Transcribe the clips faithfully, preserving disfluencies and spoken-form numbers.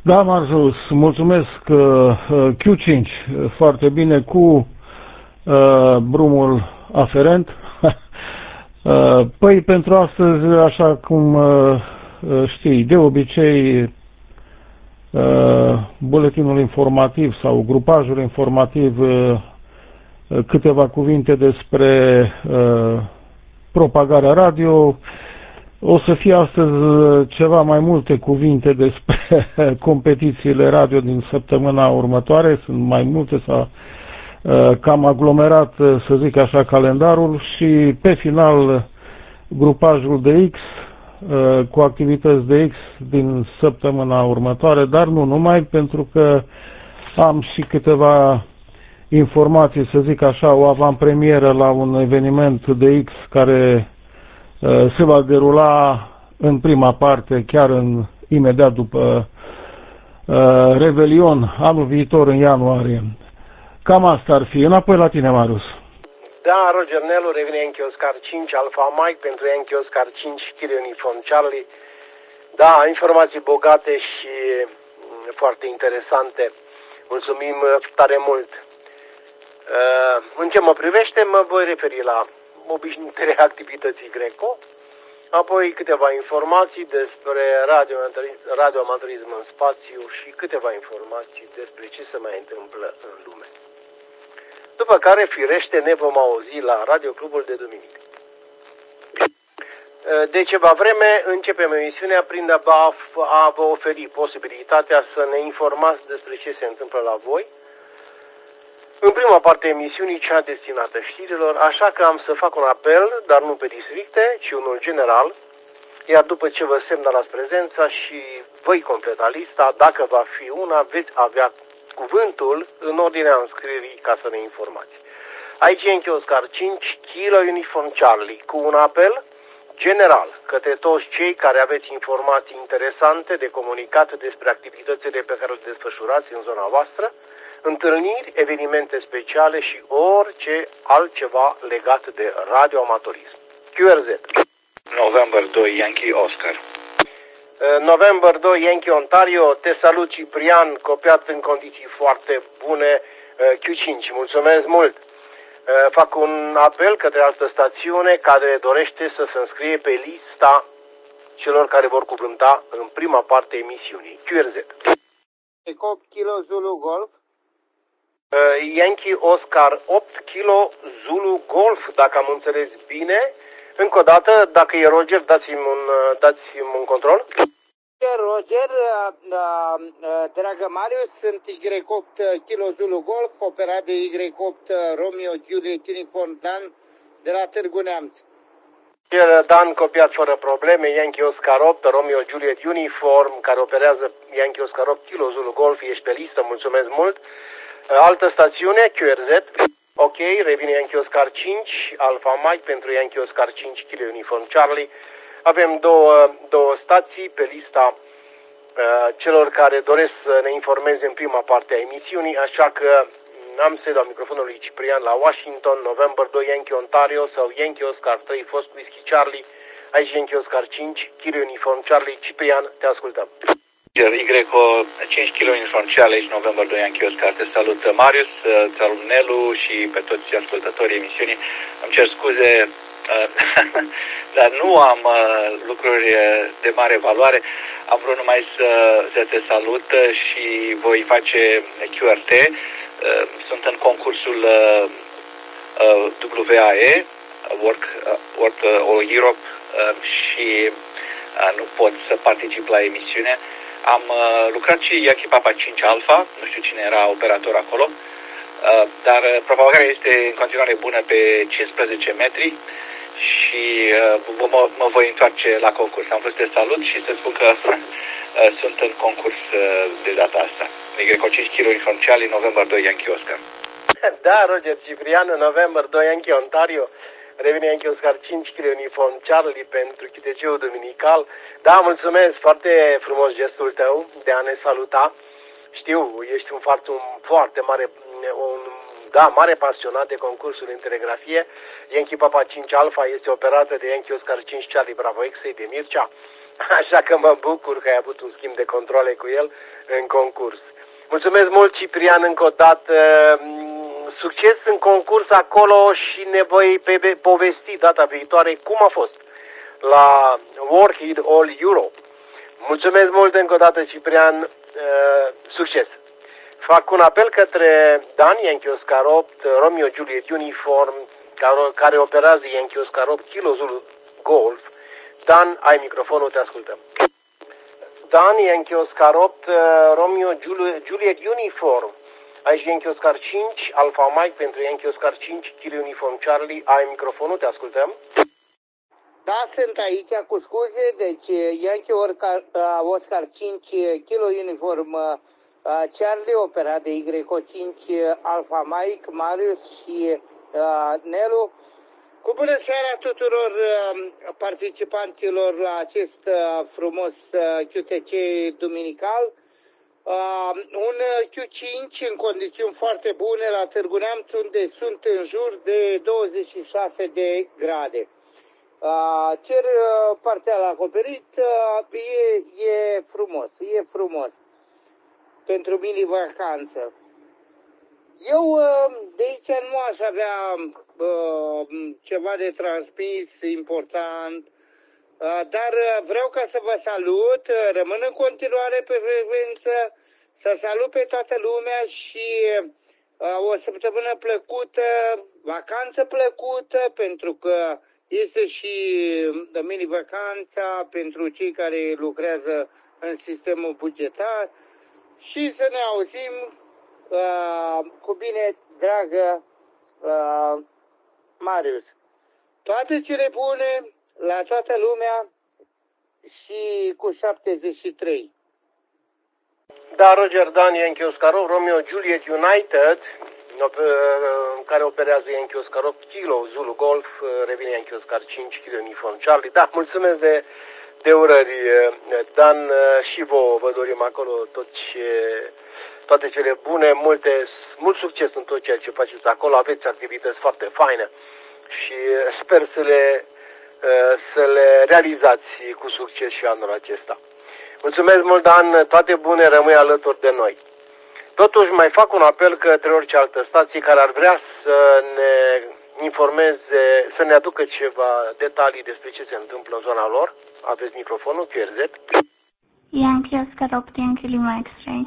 Da, Marjus, mulțumesc. Q cinci, foarte bine, cu uh, brumul aferent. Păi, pentru astăzi, așa cum uh, știi, de obicei, uh, buletinul informativ sau grupajul informativ, uh, câteva cuvinte despre uh, propagarea radio. O să fie astăzi ceva mai multe cuvinte despre competițiile radio din săptămâna următoare. Sunt mai multe, s-a cam aglomerat, să zic așa, calendarul și pe final grupajul de X cu activități de X din săptămâna următoare, dar nu numai, pentru că am și câteva informații, să zic așa, o avantpremieră la un eveniment de X care se va derula în prima parte, chiar în, imediat după uh, Revelion, anul viitor, în ianuarie. Cam asta ar fi. Înapoi la tine, Marius. Da, Roger Nelu, revine Yankee Oscar cinci, Alpha Mike pentru Yankee Oscar cinci, Kilo Uniform Charlie. Da, informații bogate și foarte interesante. Mulțumim tare mult. Uh, în ce mă privește, mă voi referi la obișnuitele activității Greco, apoi câteva informații despre radioamatorism în spațiu și câteva informații despre ce se mai întâmplă în lume. După care, firește, ne vom auzi la Radio Clubul de duminică. De ceva vreme începem emisiunea prin a vă oferi posibilitatea să ne informați despre ce se întâmplă la voi. În prima parte a emisiunii, cea destinată știrilor, așa că am să fac un apel, dar nu pe districte, ci unul general, iar după ce vă semnalați prezența și voi completa lista, dacă va fi una, veți avea cuvântul în ordinea înscrierii ca să ne informați. Aici Yankee Oscar cinci, Kilo Uniform Charlie, cu un apel general către toți cei care aveți informații interesante de comunicat despre activitățile pe care le desfășurați în zona voastră, întâlniri, evenimente speciale și orice altceva legat de radioamatorism. Q R Z. November doi, Yankee Oscar. November doi, Yankee Ontario. Te salut, Ciprian, copiat în condiții foarte bune. Q cinci, mulțumesc mult. Fac un apel către altă stațiune care dorește să se înscrie pe lista celor care vor cuvânta în prima parte a emisiunii. Q R Z. opt Kilo Zulu Golf. Uh, Yankee Oscar opt Kilo Zulu Golf, dacă am înțeles bine. Încă o dată, dacă e Roger, dați-mi un, dați-mi un control. Roger, uh, uh, dragă Marius, sunt Y opt Kilo Zulu Golf, operat de Y opt Romeo Juliet Uniform Dan de la Târgu Neamț. Dan, copiat fără probleme, Yankee Oscar opt, Romeo Juliet Uniform, care operează Yankee Oscar opt Kilo Zulu Golf, ești pe listă, mulțumesc mult. Altă stațiune, Q R Z. Ok, revine Yankee Oscar cinci, Alpha Mike pentru Yankee Oscar cinci, Kilo Uniform Charlie. Avem două, două stații pe lista uh, celor care doresc să ne informeze în prima parte a emisiunii, așa că am să dau microfonul lui Ciprian la Washington, November doi, Yankee Ontario sau Yankee Oscar trei, Fost Whisky Charlie, aici Yankee Oscar cinci, Kilo Uniform Charlie. Ciprian, te ascultăm. Y cinci Kilo Uniform Charlie, aici November doi, Yankee Oscar. Te salut, Marius, te salut Nelu și pe toți ascultătorii emisiunii. Îmi cer scuze, dar nu am lucruri de mare valoare. Am vrut numai să, să te salut și voi face Q R T. Sunt în concursul W A E, Work, Work All Europe, și nu pot să particip la emisiune. Am uh, lucrat și Yankee Papa cinci Alpha, nu știu cine era operator acolo, uh, dar propagarea este în continuare bună pe cincisprezece metri și uh, mă, mă voi întoarce la concurs. Am vrut să te salut și să spun că uh, sunt în concurs uh, de data asta. Y cinci Kilo Uniform Charlie, November doi, Yankee Oscar. Da, Roger Ciprian, November doi, Yankee Ontario. Revine Yankee Oscar cinci, Kilo Uniform Charlie pentru Q T C-ul duminical. Da, mulțumesc, foarte frumos gestul tău de a ne saluta. Știu, ești un foarte, un foarte mare, un, da, mare pasionat de concursul în telegrafie. Yankee Papa cinci Alpha este operată de Yankee Oscar cinci Charlie Bravo X de Mircea. așa că mă bucur că ai avut un schimb de controle cu el în concurs. Mulțumesc mult, Ciprian, încă o dată. Succes în concurs acolo și ne voi povesti data viitoare cum a fost la Warhead All Europe. Mulțumesc mult încă o dată, Ciprian. Succes! Fac un apel către Dan Yankee Oscar opt, Romeo Juliet Uniform, care operează Yankee Oscar opt, Kilo Zulu Golf. Dan, ai microfonul, te ascultăm. Dan Yankee Oscar opt, Romeo Juliet Uniform. Aici Yankee Oscar cinci, Alpha Mike pentru Yankee Oscar cinci, Kilo Uniform Charlie. Ai microfonul, te ascultăm. Da, sunt aici, cu scuze. Deci Yankee Oscar, Oscar cinci, Kilo Uniform Charlie, operat de Y O cinci, Alpha Mike, Marius și uh, Nelu. Cu bună seara tuturor uh, participanților la acest uh, frumos uh, Q T C duminical. Uh, un Q cinci în condiții foarte bune la Târgu Neamț, unde sunt în jur de douăzeci și șase de grade. Uh, cer uh, parțial acoperit, uh, e, e frumos, e frumos pentru mini-vacanță. Eu de aici nu aș avea uh, ceva de transmis important, uh, dar vreau ca să vă salut, rămân în continuare pe frecvență, să salut pe toată lumea și uh, o săptămână plăcută, vacanță plăcută, pentru că este și mini-vacanța pentru cei care lucrează în sistemul bugetar. Și să ne auzim uh, cu bine, dragă uh, Marius. Toate cele bune la toată lumea și cu șaptezeci și trei. Da, Roger Dan, Yankee Oscar opt, Romeo Juliet United, care operează Yankee Oscar opt, Kilo Zulu Golf, revine Yankee Oscar cinci, Kilo Uniform Charlie. Da, mulțumesc de... de urări, Dan, și vouă vă dorim acolo tot ce, toate cele bune, multe, mult succes în tot ceea ce faceți acolo, aveți activități foarte faine și sper să le, să le realizați cu succes și anul acesta. Mulțumesc mult, Dan, toate bune, rămâi alături de noi. Totuși mai fac un apel către orice altă stație care ar vrea să ne informeze, să ne aducă ceva detalii despre ce se întâmplă în zona lor. Aveți microfonul, Q R Z. Yankee Oscar opt, Yankee Lima X-Ray.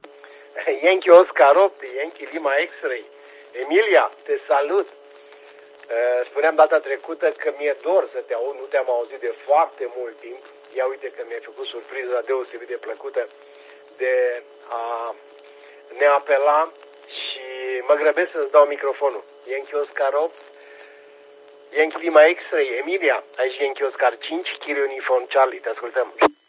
Yankee Oscar opt, Yankee Lima X-Ray. Emilia, te salut. Spuneam data trecută că mi-e dor să te aud, nu te-am auzit de foarte mult timp. Ia uite că mi-ai făcut surpriza deosebit de plăcută de a ne apela și mă grăbesc să-ți dau microfonul. Yankee Oscar opt, Yankee Lima X-Ray, Emilia, aici Yankee Oscar cinci, Kilo Uniform Charlie, te ascultăm.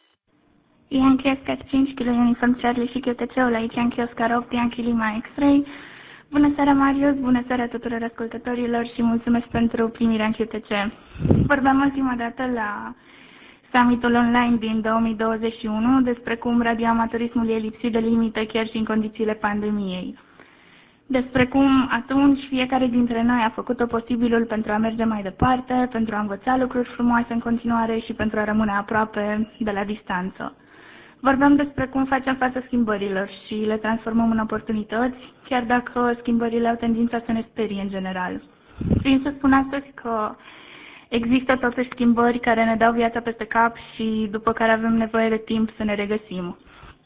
Yankee Oscar cinci, Kilo Uniform Charlie și Q T C-ul aici, Yankee Oscar opt, Yankee Lima X-Ray. Bună seara, Marius, bună seara tuturor ascultătorilor și mulțumesc pentru primirea în Q T C. Vorbeam ultima dată la summitul online din două mii douăzeci și unu despre cum radioamatorismul e lipsit de limite chiar și în condițiile pandemiei. Despre cum atunci fiecare dintre noi a făcut-o posibilul pentru a merge mai departe, pentru a învăța lucruri frumoase în continuare și pentru a rămâne aproape de la distanță. Vorbeam despre cum facem față schimbărilor și le transformăm în oportunități, chiar dacă schimbările au tendința să ne sperie în general. Prin să spun astăzi că există totuși schimbări care ne dau viața peste cap și după care avem nevoie de timp să ne regăsim.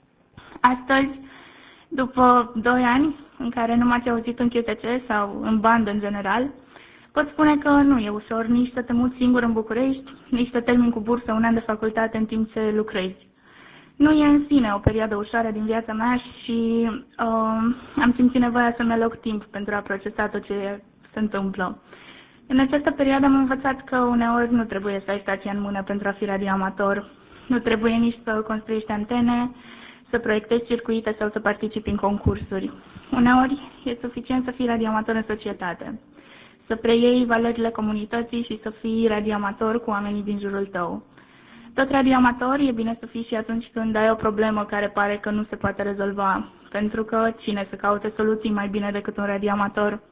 Astăzi, după doi ani în care nu m-ați auzit în Q T C sau în bandă în general, pot spune că nu e ușor nici să te muți singur în București, nici să termin cu bursă un an de facultate în timp ce lucrezi. Nu e în sine o perioadă ușoară din viața mea și uh, am simțit nevoia să-mi aloc timp pentru a procesa tot ce se întâmplă. În această perioadă am învățat că uneori nu trebuie să ai stația în mână pentru a fi radioamator, nu trebuie nici să construiești antene, să proiectezi circuite sau să participi în concursuri. Uneori e suficient să fii radioamator în societate, să preiei valorile comunității și să fii radioamator cu oamenii din jurul tău. Tot radioamator e bine să fii și atunci când ai o problemă care pare că nu se poate rezolva, pentru că cine să caute soluții mai bine decât un radioamator?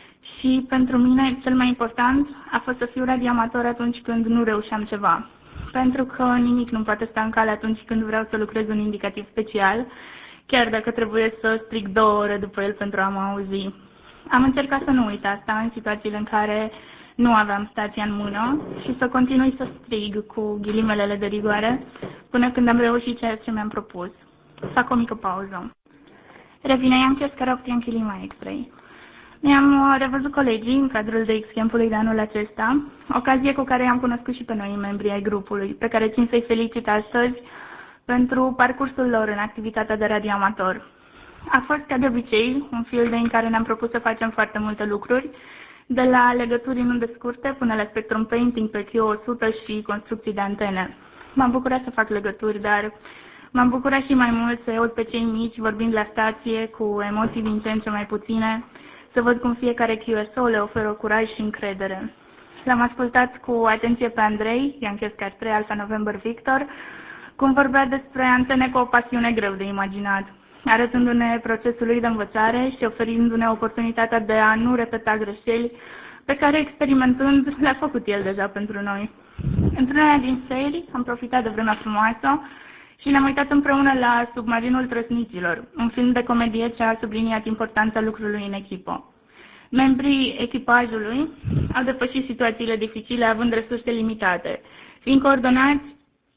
Și pentru mine cel mai important a fost să fiu radioamator atunci când nu reușeam ceva, pentru că nimic nu poate sta în cale atunci când vreau să lucrez un indicativ special, chiar dacă trebuie să strig două ore după el pentru a mă auzi. Am încercat să nu uit asta în situațiile în care nu aveam stația în mână și să continui să strig cu ghilimelele de rigoare până când am reușit ceea ce mi-am propus. Fac o mică pauză. Revine Yankee Oscar opt Yankee Lima X-Ray. Mi-am revăzut colegii în cadrul de X-Camp-ului de anul acesta, ocazie cu care i-am cunoscut și pe noi membrii ai grupului, pe care țin să-i felicit astăzi pentru parcursul lor în activitatea de radioamator. A fost, ca de obicei, un field day în care ne-am propus să facem foarte multe lucruri, de la legături în unde scurte până la spectrum painting pe Q o sută și construcții de antene. M-am bucurat să fac legături, dar m-am bucurat și mai mult să aud pe cei mici vorbind la stație cu emoții din ce în ce mai puține, să văd cum fiecare Q S O le oferă curaj și încredere. L-am ascultat cu atenție pe Andrei, Yankee Oscar trei Alpha November Victor, cum vorbea despre antene cu o pasiune greu de imaginat, arătându-ne procesul lui de învățare și oferindu-ne oportunitatea de a nu repeta greșeli pe care, experimentând, le-a făcut el deja pentru noi. Într-una din serii am profitat de vremea frumoasă și ne-am uitat împreună la Submarinul Trăsniților, un film de comedie ce a subliniat importanța lucrului în echipă. Membrii echipajului au depășit situațiile dificile având resurse limitate, fiind coordonați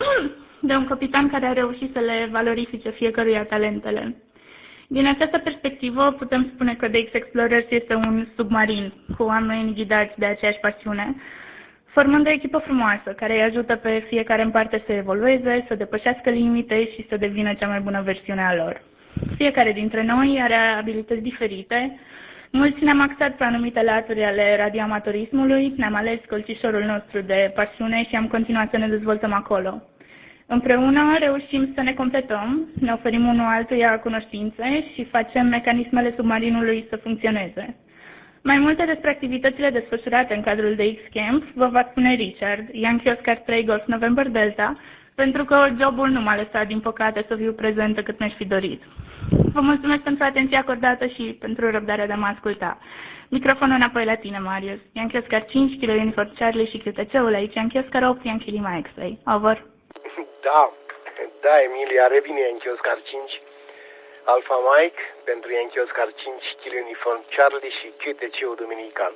de un capitan care a reușit să le valorifice fiecăruia talentele. Din această perspectivă, putem spune că The X-Explorers este un submarin cu oameni ghidați de aceeași pasiune, formând o echipă frumoasă care îi ajută pe fiecare în parte să evolueze, să depășească limite și să devină cea mai bună versiune a lor. Fiecare dintre noi are abilități diferite. Mulți ne-am axat pe anumite laturi ale radioamatorismului, ne-am ales colțișorul nostru de pasiune și am continuat să ne dezvoltăm acolo. Împreună reușim să ne completăm, ne oferim unul altuia cunoștințe și facem mecanismele submarinului să funcționeze. Mai multe despre activitățile desfășurate în cadrul de X-Camp vă va spune Richard, Yankee Oscar trei Golf November Delta, pentru că jobul nu m-a lăsat, din păcate, să fiu prezentă cât mi-aș fi dorit. Vă mulțumesc pentru atenția acordată și pentru răbdarea de a mă asculta. Microfonul înapoi la tine, Marius. Yankee Oscar cinci, Kilo Uniform Charlie și Q T C-ul aici, Yankee Oscar opt, Yankee Lima X-Ray. Over. Da, da, Emilia, revine Yankee Oscar cinci, Alpha Mike, pentru Yankee Oscar cinci, Kilo Uniform Charlie și Q T C-ul dominican.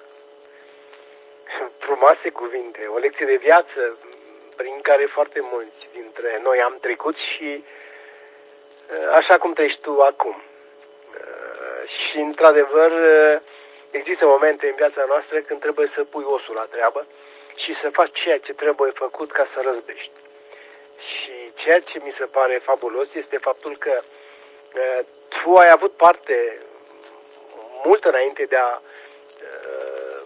Frumoase cuvinte, o lecție de viață prin care foarte mulți dintre noi am trecut și așa cum treci tu acum. Și, într-adevăr, există momente în viața noastră când trebuie să pui osul la treabă și să faci ceea ce trebuie făcut ca să răzbești. Și ceea ce mi se pare fabulos este faptul că uh, tu ai avut parte mult înainte de a uh,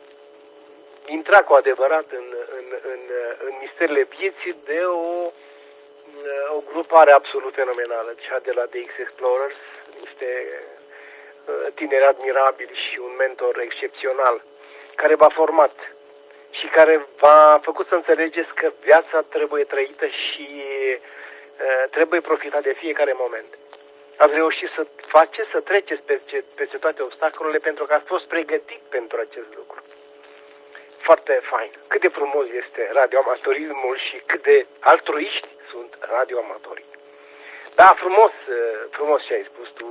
intra cu adevărat în, în, în, în misterile vieții de o, uh, o grupare absolut fenomenală, cea de la The X-Explorers, niște uh, tineri admirabili și un mentor excepțional, care v-a format și care v-a făcut să înțelegeți că viața trebuie trăită și uh, trebuie profitat de fiecare moment. Ați reușit să faceți, să treceți peste, peste toate obstacolele pentru că ați fost pregătit pentru acest lucru. Foarte fain. Cât de frumos este radioamatorismul și cât de altruiști sunt radioamatorii. Da, frumos, frumos ce ai spus tu,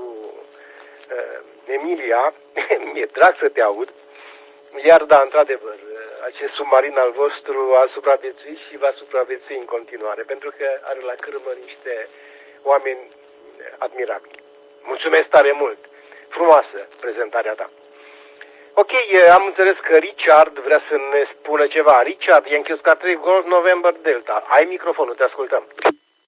Emilia, mi-e drag să te aud. Iar da, într-adevăr, acest submarin al vostru a supraviețuit și va supraviețui în continuare, pentru că are la cârmă niște oameni admirabili. Mulțumesc tare mult! Frumoasă prezentarea ta! Ok, am înțeles că Richard vrea să ne spună ceva. Richard, Yankee Oscar trei Golf November Delta. Ai microfonul, te ascultăm.